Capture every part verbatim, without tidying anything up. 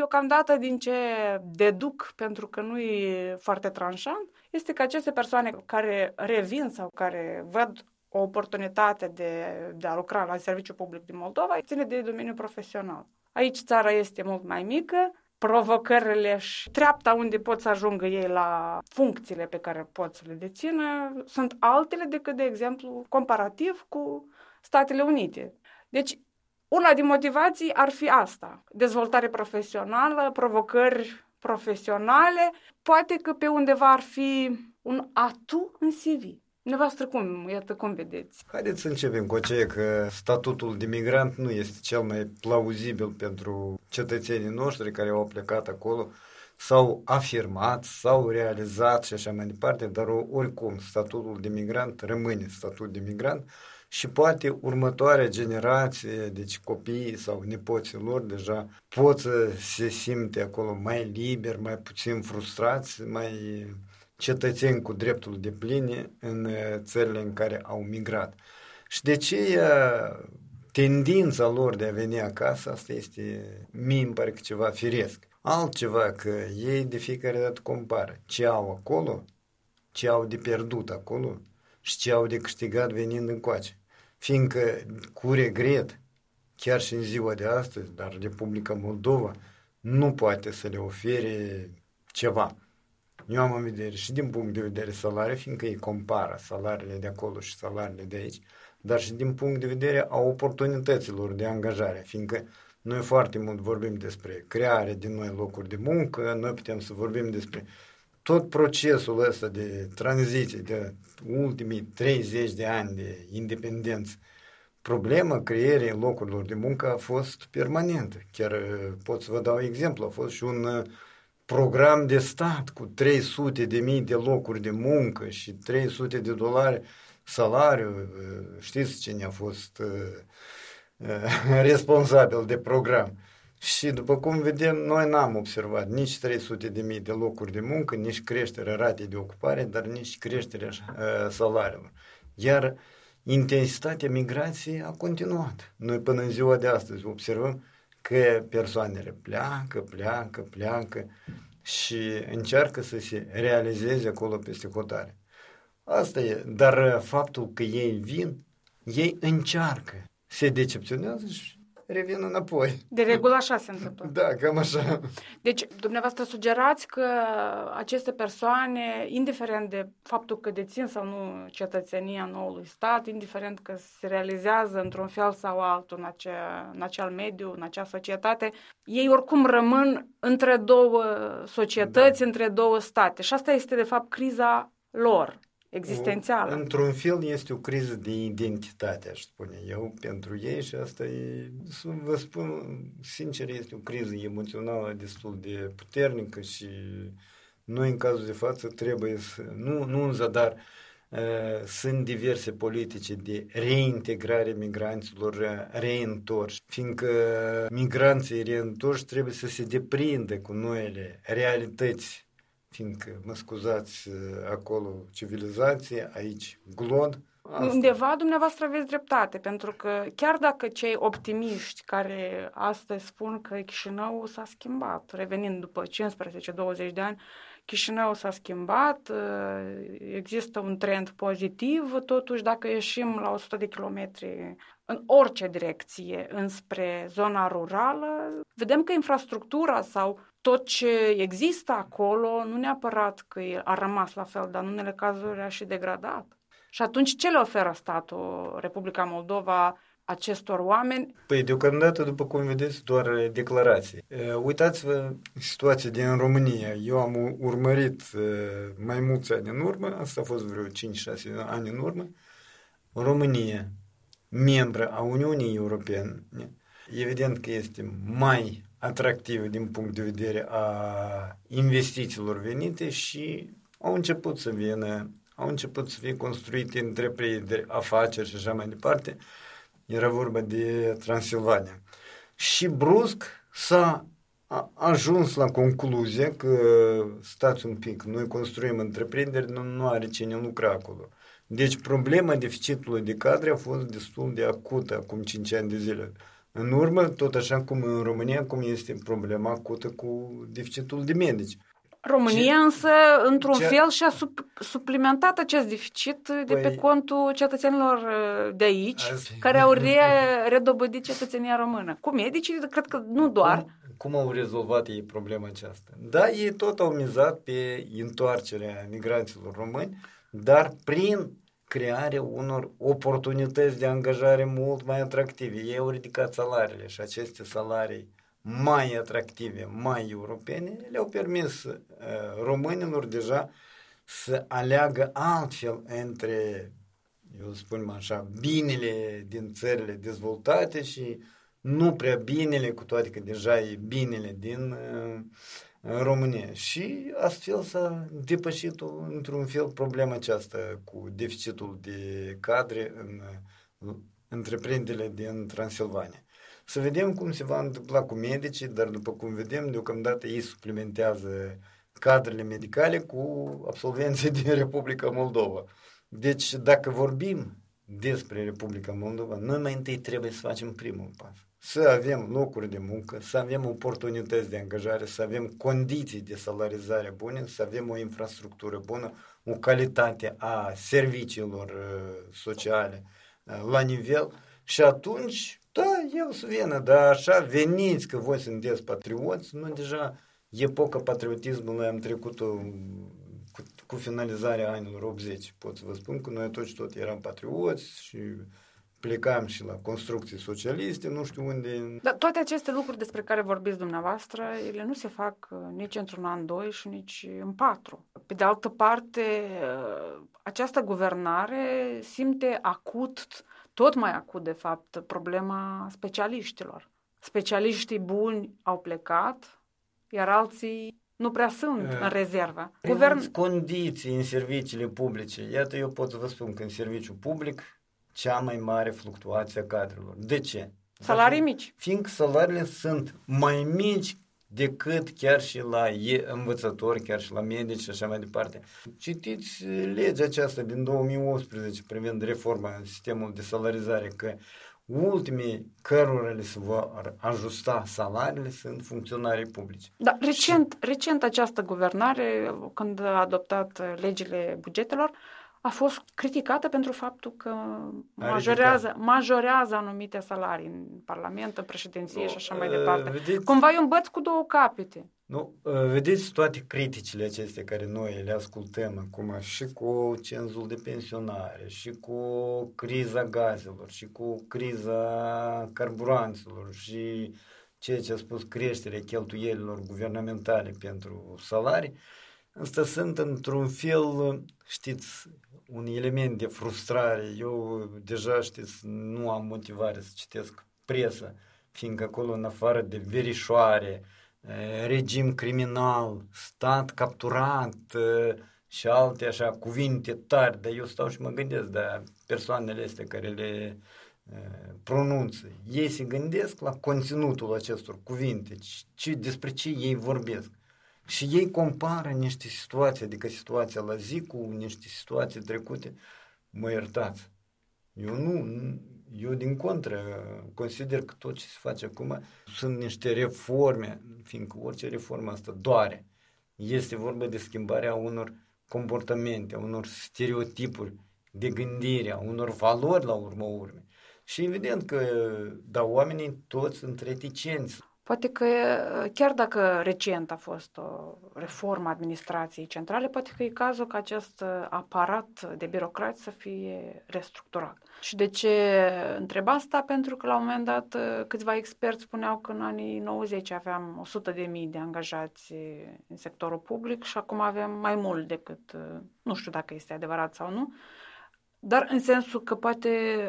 deocamdată din ce deduc, pentru că nu e foarte tranșant, este că aceste persoane care revin sau care văd o oportunitate de, de a lucra la serviciul public din Moldova ține de domeniul profesional. Aici țara este mult mai mică, provocările și treapta unde pot să ajungă ei la funcțiile pe care pot să le dețină sunt altele decât, de exemplu, comparativ cu Statele Unite. Deci, una din motivații ar fi asta, dezvoltare profesională, provocări profesionale, poate că pe undeva ar fi un atu în C V. Dumneavoastră cum, iată, cum vedeți? Haideți să începem cu aceea că statutul de migrant nu este cel mai plauzibil pentru cetățenii noștri care au plecat acolo, s-au afirmat, s-au realizat și așa mai departe, dar oricum statutul de migrant rămâne statut de migrant și poate următoarea generație, deci copiii sau nepoții lor deja pot să se simte acolo mai liberi, mai puțin frustrați, mai cetățeni cu dreptul de pline în țările în care au migrat. Și de ce tendința lor de a veni acasă, asta este, mie îmi pare că ceva firesc. Altceva că ei de fiecare dată compară ce au acolo, ce au de pierdut acolo și ce au de câștigat venind încoace. Fiindcă, cu regret, chiar și în ziua de astăzi, dar Republica Moldova nu poate să le ofere ceva. Eu am în vedere și din punct de vedere salariu, fiindcă ei compară salariile de acolo și salariile de aici, dar și din punct de vedere a oportunităților de angajare, fiindcă noi foarte mult vorbim despre crearea de noi locuri de muncă, noi putem să vorbim despre tot procesul ăsta de tranziție, de ultimii treizeci de ani de independență. Problema creierii locurilor de muncă a fost permanentă. Chiar pot să vă dau exemplu, a fost și un program de stat cu trei sute de mii de locuri de muncă și trei sute de dolari salariu. Știți cine a fost responsabil de program? Și după cum vedem, noi n-am observat nici trei sute de mii de locuri de muncă, nici creșterea ratei de ocupare, dar nici creșterea salariilor. Iar intensitatea migrației a continuat. Noi până în ziua de astăzi observăm că persoanele pleacă, pleacă, pleacă și încearcă să se realizeze acolo peste hotare. Asta e, dar faptul că ei vin, ei încearcă, se decepționează și revin înapoi. De regulă așa se întâmplă. Da, cam așa. Deci, dumneavoastră sugerați că aceste persoane, indiferent de faptul că dețin sau nu cetățenia noului stat, indiferent că se realizează într-un fel sau altul în, acea, în acel mediu, în acea societate, ei oricum rămân între două societăți, da. Între două state. Și asta este, de fapt, criza lor. Existențială. Într-un fel este o criză de identitate, aș spune eu, pentru ei și asta e, să vă spun sincer, este o criză emoțională destul de puternică și noi în cazul de față trebuie să, nu, nu în zadar, uh, sunt diverse politici de reintegrare migranților reîntorși, fiindcă migranții reîntorși trebuie să se deprindă cu noile realități, fiindcă, mă scuzați, acolo civilizație, aici glod. Asta. Undeva dumneavoastră aveți dreptate, pentru că chiar dacă cei optimiști care astăzi spun că Chișinăul s-a schimbat, revenind după cincisprezece douăzeci de ani, Chișinăul s-a schimbat, există un trend pozitiv, totuși dacă ieșim la o sută de kilometri în orice direcție înspre zona rurală, vedem că infrastructura sau tot ce există acolo nu neapărat că a rămas la fel, dar în unele cazuri a și degradat. Și atunci ce le oferă statul Republica Moldova acestor oameni? Păi deocamdată, după cum vedeți, doar declarații. Uitați-vă situația din România. Eu am urmărit mai mulți ani în urmă, asta a fost vreo cinci șase ani în urmă, România, membră a Uniunii Europene, evident că este mai atractivă din punct de vedere a investițiilor venite și au început să vină, au început să fie construite întreprinderi, afaceri și așa mai departe. Era vorba de Transilvania. Și brusc s-a ajuns la concluzia că stați un pic, noi construim întreprinderi, nu, nu are cine lucra acolo. Deci problema deficitului de cadre a fost destul de acută acum cinci ani de zile. în urmă, tot așa cum în România, cum este problema acută cu deficitul de medici. România Ce, însă, într-un ce, fel, și-a sup, suplimentat acest deficit de păi, pe contul cetățenilor de aici, azi, care au re, redobândit cetățenia română. Cu medicii, cred că nu doar. Cum, cum au rezolvat ei problema aceasta? Da, ei tot au mizat pe întoarcerea migranților români, dar prin crearea unor oportunități de angajare mult mai atractive. Ei au ridicat salariile și aceste salarii mai atractive, mai europene, le-au permis uh, românilor deja să aleagă altfel între, eu spun așa, binele din țările dezvoltate și nu prea binele, cu toate că deja e binele din uh, România. Și astfel s-a depășit într-un fel problema aceasta cu deficitul de cadre în uh, întreprinderile din Transilvania. Să vedem cum se va întâmpla cu medicii, dar după cum vedem, deocamdată ei suplimentează cadrele medicale cu absolvenții din Republica Moldova. Deci, dacă vorbim despre Republica Moldova, noi mai întâi trebuie să facem primul pas. Să avem locuri de muncă, să avem oportunități de angajare, să avem condiții de salarizare bune, să avem o infrastructură bună, o calitate a serviciilor sociale la nivel și atunci, da, eu să vină, dar așa veniți că voi sunteți patrioți, nu deja epoca patriotismului am trecut-o cu, cu finalizarea anilor optzeci. Pot să vă spun că noi atunci tot eram patrioți și plecam și la construcții socialiste, nu știu unde. Dar toate aceste lucruri despre care vorbiți dumneavoastră, ele nu se fac nici într-un an, doi și nici în patru. Pe de altă parte, această guvernare simte acut, tot mai acut de fapt, problema specialiștilor. Specialiștii buni au plecat, iar alții nu prea sunt în rezervă. Guvern... condiții în serviciile publice. Iată, eu pot să vă spun că în serviciul public cea mai mare fluctuație a cadrelor. De ce? Salarii mici. Fiindcă salariile sunt mai mici decât chiar și la învățători, chiar și la medici și așa mai departe. Citiți legea aceasta din două mii optsprezece privind reforma în sistemul de salarizare, că ultimii cărora le se vor ajusta salariile sunt funcționarii publici. Da, recent, și... recent această guvernare, când a adoptat legile bugetelor, a fost criticată pentru faptul că majorează, majorează anumite salarii în Parlament, în președinție no, și așa mai departe. Vedeți, cumva e un băț cu două capete. Nu, vedeți toate criticile acestea care noi le ascultăm acum și cu cenzul de pensionare, și cu criza gazelor, și cu criza carburanților, și ceea ce a spus creșterea cheltuielilor guvernamentale pentru salarii. Asta sunt într-un fel, știți, un element de frustrare. Eu deja, știți, nu am motivare să citesc presă, fiindcă acolo, în afară de verișoare, regim criminal, stat capturat și alte așa cuvinte tari, dar eu stau și mă gândesc, dar persoanele astea care le pronunță, ei se gândesc la conținutul acestor cuvinte, ce, despre ce ei vorbesc. Și ei compară niște situații, adică situația la zi cu niște situații trecute. Mă iertați. Eu nu, eu din contră consider că tot ce se face acum sunt niște reforme, fiindcă orice reformă asta doare. Este vorba de schimbarea unor comportamente, a unor stereotipuri de gândire, a unor valori la urma urmei. Și evident că, da, oamenii toți sunt reticenți. Poate că, chiar dacă recent a fost o reformă a administrației centrale, poate că e cazul ca acest aparat de birocrați să fie restructurat. Și de ce întreb asta? Pentru că la un moment dat câțiva experți spuneau că în anii nouăzeci aveam o sută de mii de angajați în sectorul public și acum avem mai mult decât, nu știu dacă este adevărat sau nu, dar în sensul că poate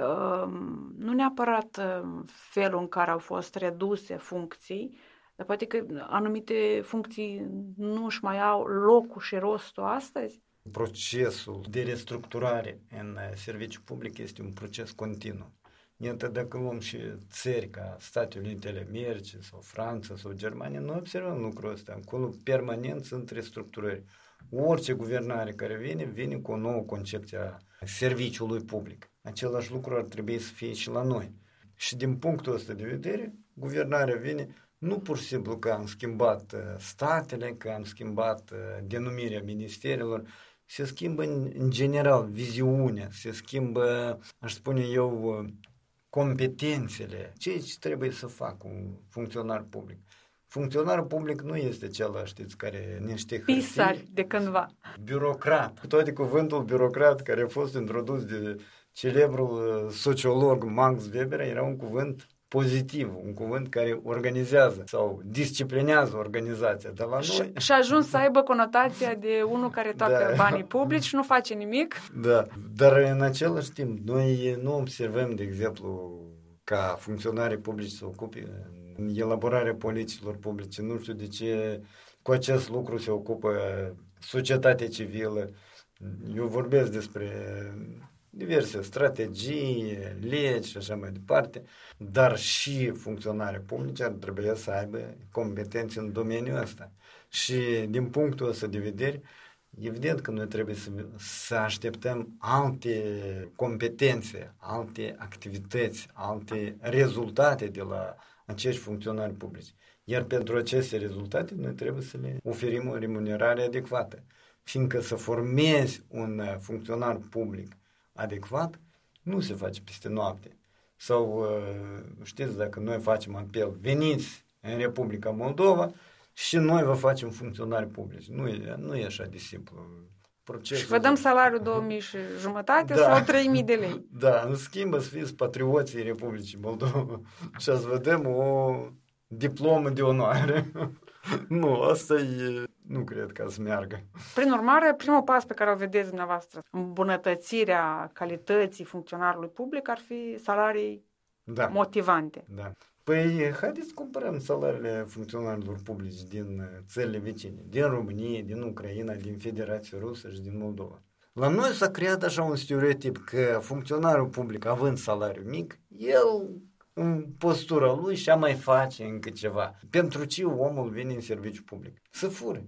nu neapărat felul în care au fost reduse funcții, dar poate că anumite funcții nu își mai au locul și rostul astăzi. Procesul de restructurare în serviciu public este un proces continuu. Iată, dacă luăm și țări ca Statele Unite ale Americii sau Franța sau Germania, noi observăm lucrul ăsta. Acolo permanent sunt restructurări. Orice guvernare care vine, vine cu o nouă concepție a serviciului public. Același lucru ar trebui să fie și la noi. Și din punctul ăsta de vedere, guvernarea vine nu pur și simplu că am schimbat statele, că am schimbat denumirea ministerilor, se schimbă în, în general viziunea, se schimbă, aș spune eu, competențele, ceea ce trebuie să facă un funcționar public. Funcționarul public nu este cel, știți, care niște hârtii. Pisari de cândva. Birocrat. Cu toate cuvântul birocrat care a fost introdus de celebrul sociolog Max Weber era un cuvânt pozitiv, un cuvânt care organizează sau disciplinează organizația. Dar la noi... Și a ajuns să aibă conotația de unul care toacă da. banii publici și nu face nimic. Da, dar în același timp noi nu observăm, de exemplu, ca funcționarii publici să ocupe în elaborarea politicilor publice. Nu știu de ce cu acest lucru se ocupă societatea civilă. Eu vorbesc despre diverse strategii, legi și așa mai departe, dar și funcționarii publici ar trebui să aibă competențe în domeniul ăsta. Și din punctul ăsta de vedere, evident că noi trebuie să, să așteptăm alte competențe, alte activități, alte rezultate de la acești funcționari publici. Iar pentru aceste rezultate noi trebuie să le oferim o remunerare adecvată. Fiindcă să formezi un funcționar public adecvat nu se face peste noapte. Sau știți, dacă noi facem apel, veniți în Republica Moldova și noi vă facem funcționari publici. Nu e, nu e așa de simplu. Procesul și vă dăm salariul două mii și jumătate da. sau trei mii de lei. Da, în schimb să fiți patrioții Republicii Moldova și să vă dăm o diplomă de onoare. Nu, asta e... Nu cred că să meargă. Prin urmare, primul pas pe care îl vedeți dumneavoastră, îmbunătățirea calității funcționarului public ar fi salarii da. motivante. Da. Păi, haideți să comparăm salariile funcționarilor publici din țările vecine, din România, din Ucraina, din Federația Rusă și din Moldova. La noi s-a creat așa un stereotip că funcționarul public, având salariu mic, el în postura lui și-a mai face încă ceva. Pentru ce omul vine în serviciu public? Să fure.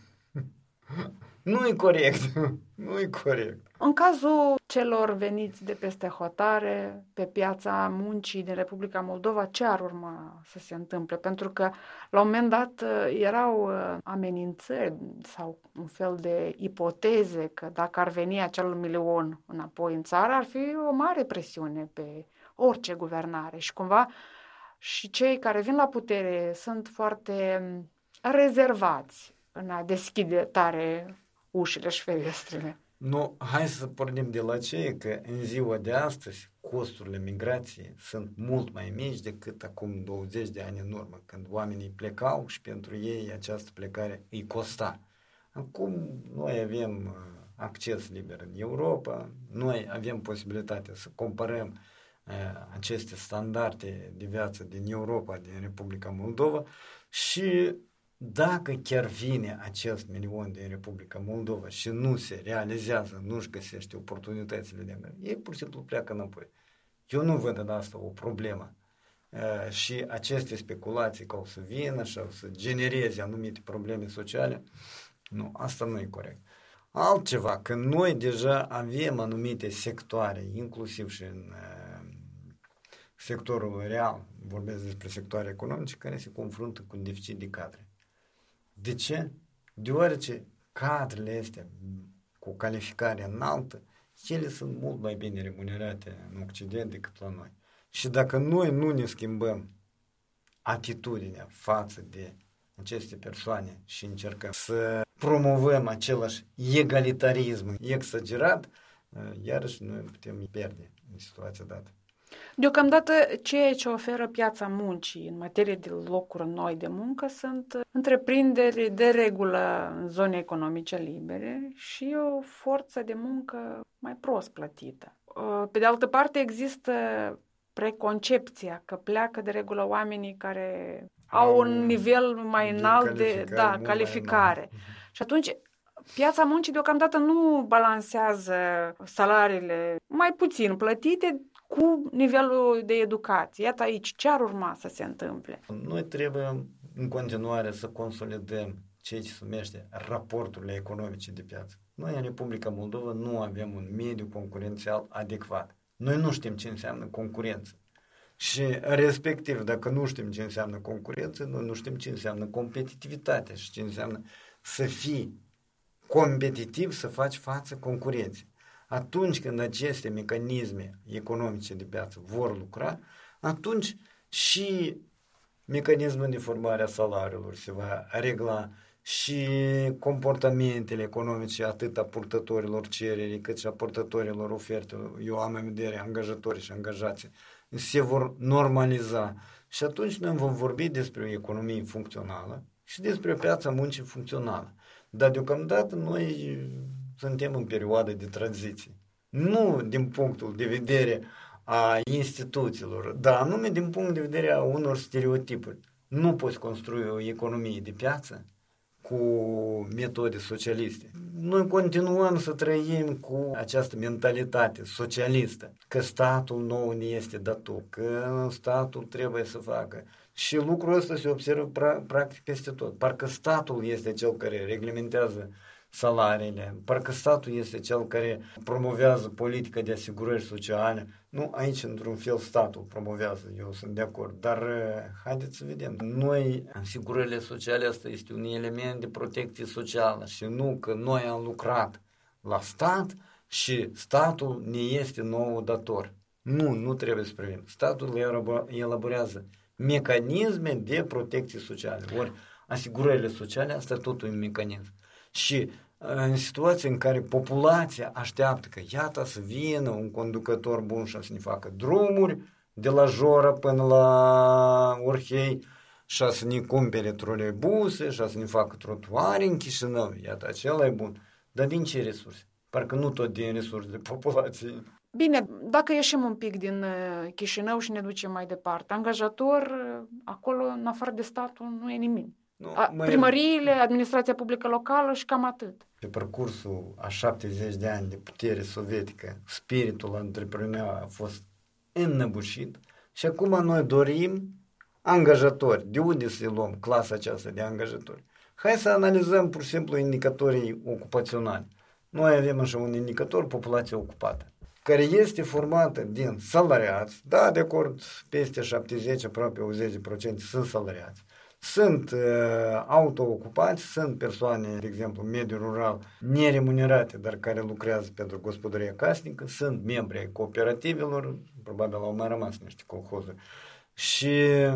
Nu e corect. Nu e corect. În cazul celor veniți de peste hotare, pe piața muncii din Republica Moldova, ce ar urma să se întâmple? Pentru că la un moment dat erau amenințări sau un fel de ipoteze că dacă ar veni acel milion înapoi în țară, ar fi o mare presiune pe orice guvernare și cumva și cei care vin la putere sunt foarte rezervați în a deschide tare ușile și ferestrele. Nu, hai să pornim de la ce că în ziua de astăzi costurile migrației sunt mult mai mici decât acum douăzeci de ani în urmă, când oamenii plecau și pentru ei această plecare îi costa. Acum noi avem acces liber în Europa, noi avem posibilitatea să comparăm aceste standarde de viață din Europa, din Republica Moldova și dacă chiar vine acest milion din Republica Moldova și nu se realizează, nu-și găsește oportunitățile de mână, ei pur și simplu pleacă înapoi. Eu nu văd în asta o problemă. Și aceste speculații că o să vină și o să genereze anumite probleme sociale, nu, asta nu e corect. Altceva, că noi deja avem anumite sectoare, inclusiv și în sectorul real, vorbesc despre sectoare economice, care se confruntă cu un deficit de cadre. De ce? Deoarece cadrele astea cu calificare înaltă, ele sunt mult mai bine remunerate în Occident decât la noi. Și dacă noi nu ne schimbăm atitudinea față de aceste persoane și încercăm să promovăm același egalitarism exagerat, iarăși noi putem pierde în situația dată. Deocamdată, ceea ce oferă piața muncii în materie de locuri noi de muncă sunt întreprinderi de regulă în zone economice libere și o forță de muncă mai prost plătită. Pe de altă parte, există preconcepția că pleacă de regulă oamenii care au, au un nivel mai înalt de, de da, calificare. Și atunci piața muncii deocamdată nu balansează salariile mai puțin plătite cu nivelul de educație. Iată aici ce ar urma să se întâmple. Noi trebuie în continuare să consolidăm ceea ce se numește raporturile economice de piață. Noi în Republica Moldova nu avem un mediu concurențial adecvat. Noi nu știm ce înseamnă concurență. Și respectiv, dacă nu știm ce înseamnă concurență, noi nu știm ce înseamnă competitivitate și ce înseamnă să fii competitiv, să faci față concurenței. Atunci când aceste mecanisme economice de piață vor lucra, atunci și mecanismul de formare a salariilor se va regla și comportamentele economice atât a purtătorilor cererii cât și a purtătorilor ofertelor, eu am în vedere angajatorii și angajații, se vor normaliza și atunci noi vom vorbi despre o economie funcțională și despre o piață muncii funcțională. Dar deocamdată noi suntem în perioadă de tranziție. Nu din punctul de vedere a instituțiilor, dar anume din punct de vedere a unor stereotipuri. Nu poți construi o economie de piață cu metode socialiste. Noi continuăm să trăim cu această mentalitate socialistă, că statul nou ne este dator, că statul trebuie să facă. Și lucrul ăsta se observă pra- practic peste tot. Parcă statul este cel care reglementează salariile, parcă statul este cel care promovează politica de asigurări sociale. Nu, aici într-un fel statul promovează, eu sunt de acord, dar haideți să vedem. Noi, asigurările sociale, asta este un element de protecție socială și nu că noi am lucrat la stat și statul ne este nou dator. Nu, nu trebuie să privim. Statul elaborează mecanisme de protecție socială. Ori asigurările sociale, asta tot un mecanism. Și în situații în care populația așteaptă că iată să vină un conducător bun și să ne facă drumuri de la Jora până la Orhei și să ne cumpere troleibuse și să ne facă trotuare în Chișinău, iată acela e bun. Dar din ce resurse? Parcă nu tot din resursele populației. Bine, dacă ieșim un pic din Chișinău și ne ducem mai departe, angajator, acolo, în afară de statul, nu e nimic. Nu, a, mai... Primăriile, administrația publică locală și cam atât. Pe parcursul a șaptezeci de ani de putere sovietică, spiritul antreprenorial a fost înnăbușit și acum noi dorim angajatori. De unde să luăm clasa aceasta de angajatori? Hai să analizăm pur și simplu indicatorii ocupaționali. Noi avem așa un indicator, populația ocupată, care este formată din salariați, da, de acord, peste șaptezeci, aproape optzeci la sută sunt salariați. Sunt uh, autoocupați, sunt persoane, de exemplu, în mediul rural, neremunerate, dar care lucrează pentru gospodăria casnică, sunt membri ai cooperativelor, probabil au mai rămas niște colhozuri, și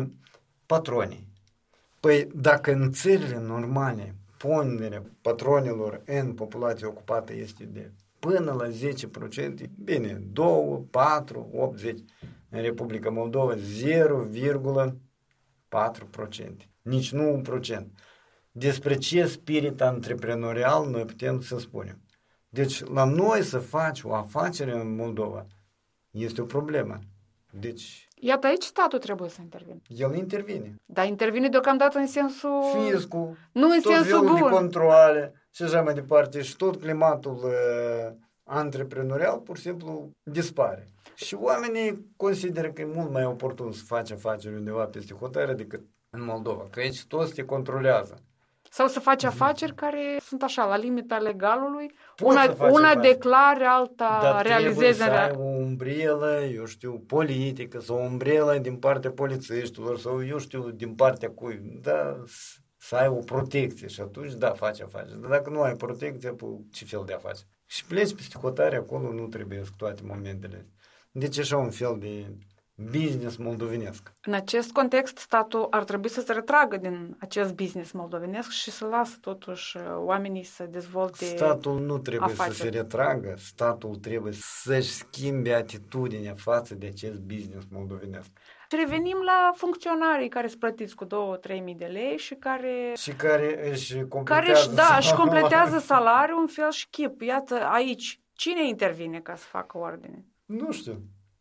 patronii. Păi dacă în țările normale ponderea patronilor în populația ocupată este de până la zece la sută, bine, doi, patru, opt, zece, în Republica Moldova zero virgulă patru la sută. Nici nu un procent. Despre ce spirit antreprenorial noi putem să spunem. Deci, la noi să faci o afacere în Moldova este o problemă. Deci... Iată, aici statul trebuie să intervină. El intervine. Dar intervine deocamdată în sensul... Fiscul, nu în tot sensul felul bun. de controale și așa mai departe. Și tot climatul uh, antreprenorial pur și simplu dispare. Și oamenii consideră că e mult mai oportun să faci afaceri undeva peste hotare decât în Moldova, că aici toți te controlează. Sau să faci afaceri care sunt așa, la limita legalului, una, una declare, alta dar realizeze. Dar trebuie să ai o umbrelă, eu știu, politică, sau o umbrelă din partea polițiștilor, sau eu știu, din partea cui, da, să ai o protecție și atunci, da, faci afaceri. Dar dacă nu ai protecție, ce fel de afaceri? Și pleci peste hotare, acolo nu trebuie toate momentele. Deci așa un fel de business moldovenesc. În acest context, statul ar trebui să se retragă din acest business moldovenesc și să lasă totuși oamenii să dezvolte Statul nu trebuie afaceri. să se retragă, statul trebuie să-și schimbe atitudinea față de acest business moldovenesc. Revenim la funcționarii care sunt plătiți cu două-trei mii de lei și care... Și care își completează, care își, da, își completează salariul în fel și chip. Iată, aici, cine intervine ca să facă ordine? Nu știu.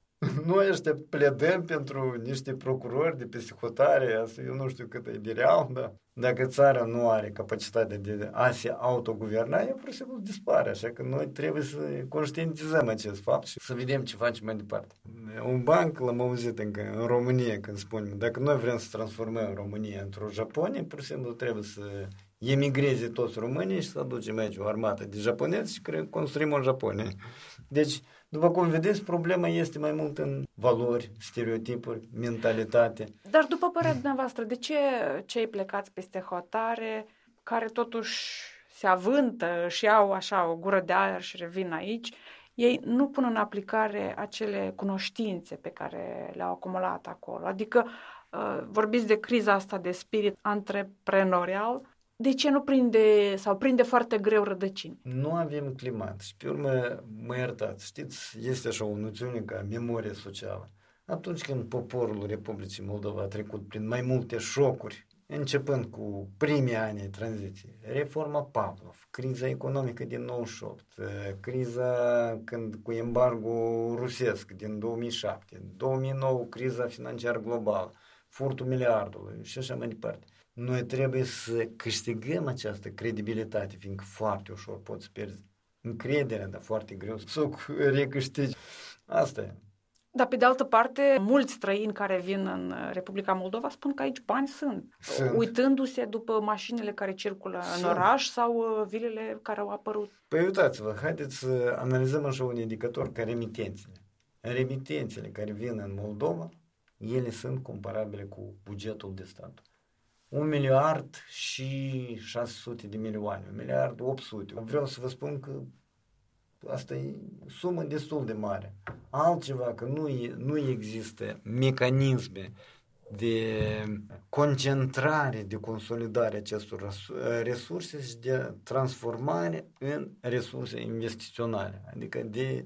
Noi ăștia pledăm pentru niște procurori de peste hotare, asta eu nu știu cât e de real, dar dacă țara nu are capacitatea de a se autoguverna, ea pur și simplu dispare, așa că noi trebuie să conștientizăm acest fapt și să vedem ce facem mai departe. Un banc l-am auzit încă în România când spunem, dacă noi vrem să transformăm România într-o Japonie, pur și simplu trebuie să emigreze toți românii și să aducem aici o armată de japonezi și construim în Japonia. Deci, după cum vedeți, problema este mai mult în valori, stereotipuri, mentalitate. Dar după părerea dumneavoastră, de ce cei plecați peste hotare, care totuși se avântă și au așa o gură de aer și revin aici, ei nu pun în aplicare acele cunoștințe pe care le-au acumulat acolo? Adică vorbiți de criza asta de spirit antreprenorial, de ce nu prinde sau prinde foarte greu rădăcini? Nu avem climat și pe urmă, mă iertați, știți, este așa o noțiune ca memorie socială. Atunci când poporul Republicii Moldova a trecut prin mai multe șocuri, începând cu primii ani ai tranziției, reforma Pavlov, criza economică din nouăzeci și opt, criza când cu embargo rusesc din două mii șapte, două mii nouă criza financiară globală, furtul miliardului și așa mai departe. Noi trebuie să câștigăm această credibilitate, fiindcă foarte ușor poți pierzi încrederea, dar foarte greu să o recâștigi. Asta e. Dar pe de altă parte, mulți străini care vin în Republica Moldova spun că aici bani sunt, sunt. uitându-se după mașinile care circulă sunt. în oraș sau vilele care au apărut. Păi uitați-vă, haideți să analizăm așa un indicator ca remitențele. Remitențele care vin în Moldova, ele sunt comparabile cu bugetul de stat. Un miliard și șase sute de milioane, un miliard opt sute. Vreau să vă spun că asta e sumă destul de mare. Altceva că nu, e, nu există mecanisme de concentrare, de consolidare acestor resurse și de transformare în resurse investiționale, adică de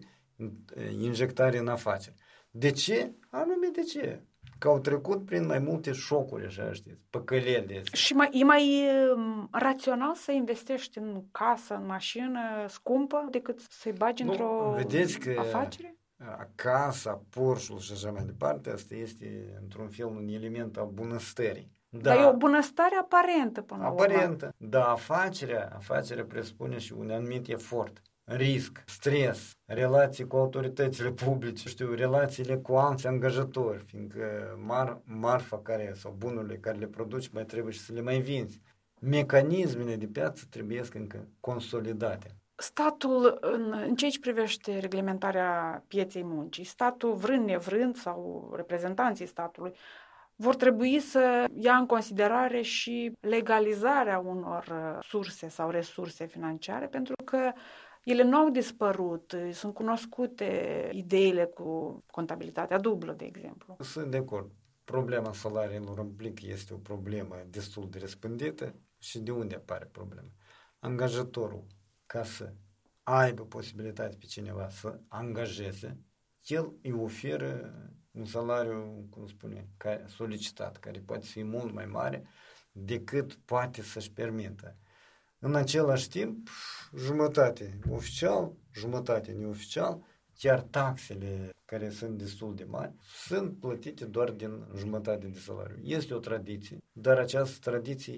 injectare în afaceri. De ce? Anume de ce? Că au trecut prin mai multe șocuri, așa știți, păcălele. Și mai, e mai rațional să investești în casă, în mașină scumpă, decât să-i bagi nu, într-o vedeți că afacere? Casa, Porsche-ul și așa mai departe, asta este într-un fel un element al bunăstării. Da, dar e o bunăstare aparentă până la urmă. Aparentă, dar afacerea, afacerea presupune și un anumit efort. Risc, stres, relații cu autoritățile publice, știu, relațiile cu alți angajatori, fiindcă mar, marfa care, sau bunurile care le produci mai trebuie și să le mai vinzi. Mecanismele de piață trebuie încă consolidate. Statul, în, în ceea ce privește reglementarea pieței muncii, statul, vrând nevrând, sau reprezentanții statului, vor trebui să ia în considerare și legalizarea unor surse sau resurse financiare, pentru că ele nu au dispărut, sunt cunoscute ideile cu contabilitatea dublă, de exemplu. Sunt de acord. Problema salariilor în plic este o problemă destul de răspândită și de unde apare problema? Angajatorul, ca să aibă posibilitate pe cineva să angajeze, el îi oferă un salariu, cum spune, solicitat, care poate fi mult mai mare decât poate să-și permită. În același timp, jumătate oficial, jumătate neoficial, chiar taxele, care sunt destul de mari, sunt plătite doar din jumătate de salariu. Este o tradiție, dar această tradiție,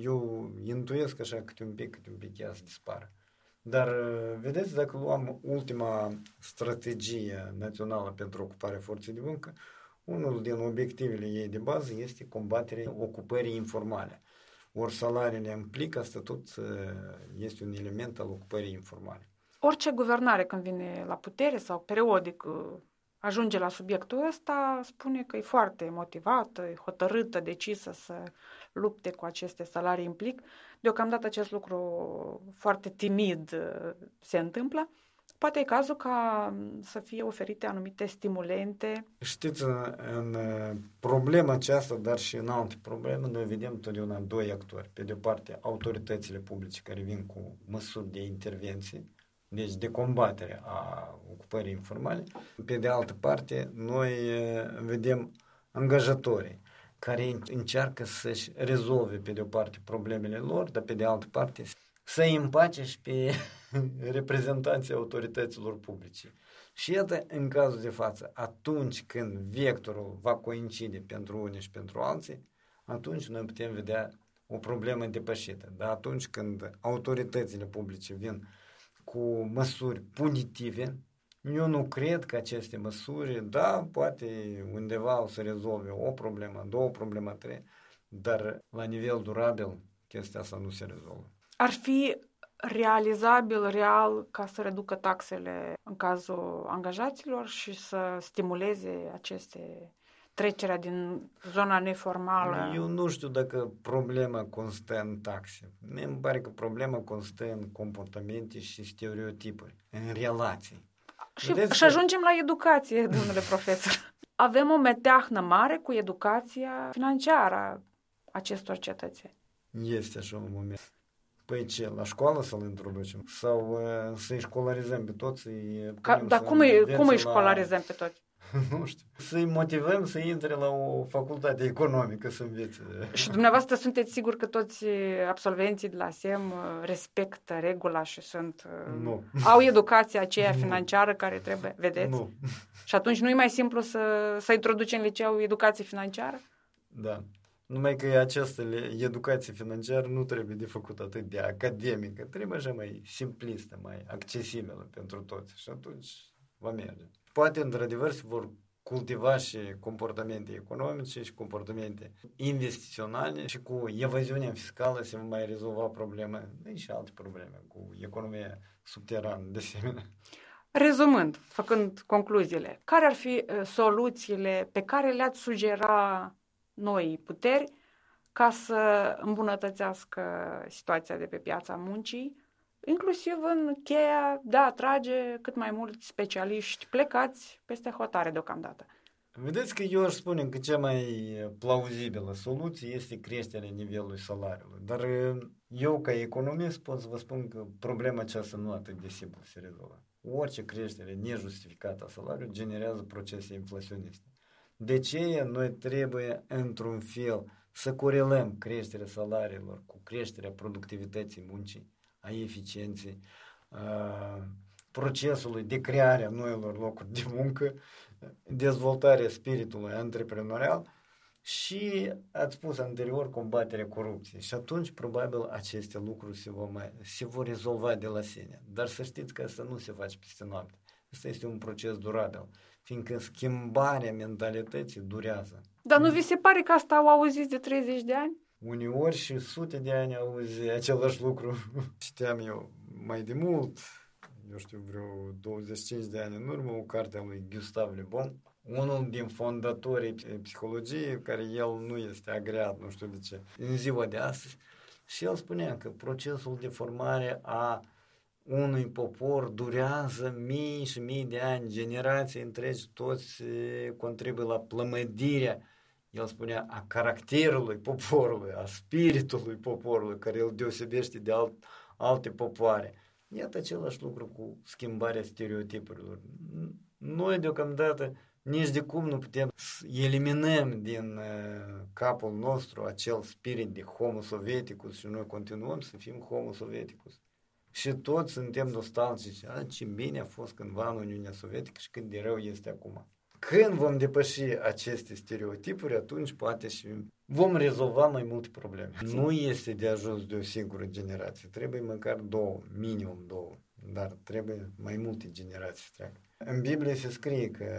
eu intuiesc așa câte un pic, câte un pic ea să dispară. Dar, vedeți, dacă luăm ultima strategie națională pentru ocuparea forței de muncă, unul din obiectivele ei de bază este combaterea ocupării informale. Ori salariile implică, asta tot este un element al ocupării informale. Orice guvernare când vine la putere sau periodic ajunge la subiectul ăsta, spune că e foarte motivată, e hotărâtă, decisă să lupte cu aceste salarii implic. Deocamdată acest lucru foarte timid se întâmplă. Poate e cazul ca să fie oferite anumite stimulente. Știți, în problema aceasta, dar și în alte probleme, noi vedem totdeauna doi actori. Pe de o parte, autoritățile publice care vin cu măsuri de intervenție, deci de combatere a ocupării informale. Pe de altă parte, noi vedem angajatorii care încearcă să-și rezolve pe de o parte problemele lor, dar pe de altă parte să îi împace și pe reprezentanții autorităților publice. Și iată, în cazul de față, atunci când vectorul va coincide pentru unii și pentru alții, atunci noi putem vedea o problemă depășită. Dar atunci când autoritățile publice vin cu măsuri punitive, eu nu cred că aceste măsuri, da, poate undeva o să rezolve o problemă, două probleme, trei, dar la nivel durabil, chestia asta nu se rezolvă. Ar fi realizabil, real, ca să reducă taxele în cazul angajaților și să stimuleze aceste trecerea din zona neformală? Eu nu știu dacă problema constă în taxe. Mie îmi pare că problema constă în comportamente și stereotipuri, în relații. Și, și ajungem la educație, domnule profesor. Avem o meteahnă mare cu educația financiară a acestor cetățeni. Este așa un moment. Păi ce, la școală să-l introducem? Sau uh, să-i școlarizăm pe toți? Ca, dar cum îi, cum îi școlarizăm la... pe toți? Nu știu. Să-i motivăm să intre la o facultate economică să învețe. Și dumneavoastră sunteți sigur că toți absolvenții de la S E M respectă regula și sunt... Nu. Au educația aceea financiară care trebuie, vedeți? Nu. Și atunci nu e mai simplu să, să introducem în liceu educație financiară? Da. Numai că această educație financiară nu trebuie de făcut atât de academică, trebuie așa mai simplistă, mai accesibilă pentru toți și atunci va merge. Poate, într-adevăr, se vor cultiva și comportamente economice și comportamente investiționale și cu evaziunea fiscală se va mai rezolva probleme, și alte probleme, cu economia subterană, de asemenea. Rezumând, făcând concluziile, care ar fi soluțiile pe care le-ați sugera noi puteri ca să îmbunătățească situația de pe piața muncii, inclusiv în cheia de a atrage cât mai mulți specialiști plecați peste hotare deocamdată? Vedeți că eu aș spune că cea mai plauzibilă soluție este creșterea nivelului salariului. Dar eu, ca economist, pot să vă spun că problema aceasta nu atât de simplu se rezolvă. Orice creștere nejustificată a salariului generează procese inflaționiste. De ce noi trebuie, într-un fel, să corelăm creșterea salariilor cu creșterea productivității muncii, a eficienței, a procesului de creare a noilor locuri de muncă, dezvoltarea spiritului antreprenorial și, ați spus anterior, combaterea corupției. Și atunci, probabil, aceste lucruri se vor, mai, se vor rezolva de la sine. Dar să știți că asta nu se face peste noapte. Asta este un proces durabil, fiindcă schimbarea mentalității durează. Dar nu vi se pare că asta au auzit de treizeci de ani? Uneori și sute de ani auzi același lucru. Știam eu mai de mult, eu știu, vreo douăzeci și cinci de ani în urmă, o carte a lui Gustave Le Bon, unul din fondatorii psihologiei, care el nu este agreat, nu știu de ce, în ziua de astăzi, și el spunea că procesul de formare a unui popor durează mii și mii de ani, generații întregi, toți contribuie la plămădirea, el spunea, a caracterului poporului, a spiritului poporului, care îl deosebește de alt, alte popoare. Iată același lucru cu schimbarea stereotipurilor. Noi deocamdată nici de cum nu putem să eliminăm din uh, capul nostru acel spirit de homo sovieticus și noi continuăm să fim homo sovieticus. Și toți suntem nostalgici. A, ce bine a fost cândva în Uniunea Sovietică și cât de rău este acum. Când vom depăși aceste stereotipuri, atunci poate și vom rezolva mai multe probleme. Nu este de ajuns de o singură generație. Trebuie măcar două, minimum două. Dar trebuie mai multe generații să treacă. În Biblie se scrie că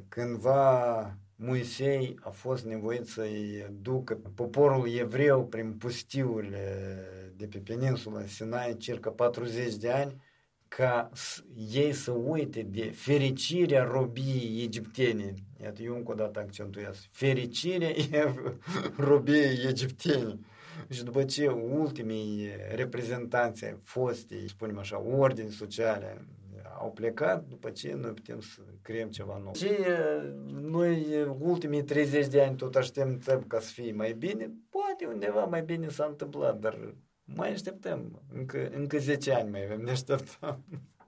cândva Moisei a fost nevoit să-i ducă poporul evreu prin pustiurile de pe peninsula Sinai circa patruzeci de ani, ca ei să uite de fericirea robiei egiptene. Iată, eu încă o dată accentuez. Fericirea robiei egiptene. Și după ce ultimii reprezentanți fostei, spunem așa, ordini sociale au plecat, după ce noi putem să creăm ceva nou. Și noi ultimii treizeci de ani tot așteptăm ca să fie mai bine, poate undeva mai bine s-a întâmplat, dar mai așteptăm, încă, încă zece ani mai avem de așteptat.